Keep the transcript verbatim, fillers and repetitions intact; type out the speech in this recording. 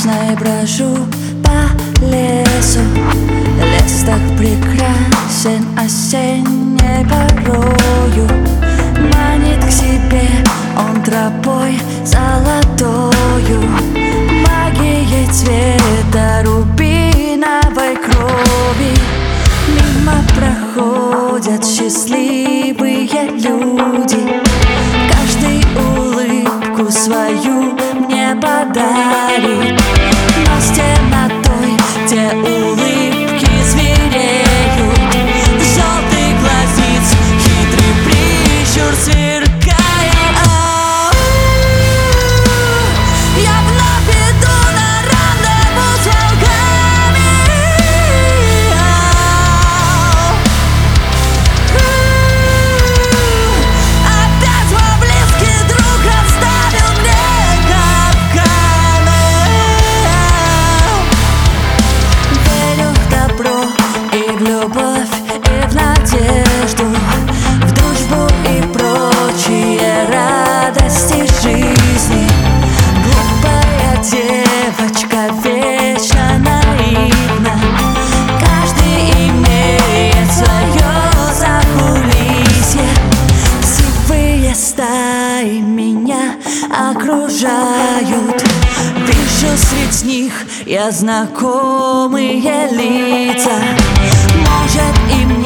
весной брожу по лесу. Лес так прекрасен осенней порою, манит к себе он тропой золотою, магией цвета рубиновой крови. Мимо проходят счастливые люди, каждый улыбку свою мне подарит, но с темнотой те улыбки звереют. Желтый глазниц хитрый прищур сверкает. Я вновь иду на рандеву с волками. Опять мой близкий друг оставил мне капканы. Верю в добро и в любовь, и в надежду, в дружбу и прочие радости жизни. Глупая девочка вечно наивна, каждый имеет свое закулисье. Сивые стаи меня окружают, вижу среди них я знакомые лица. Может, и мне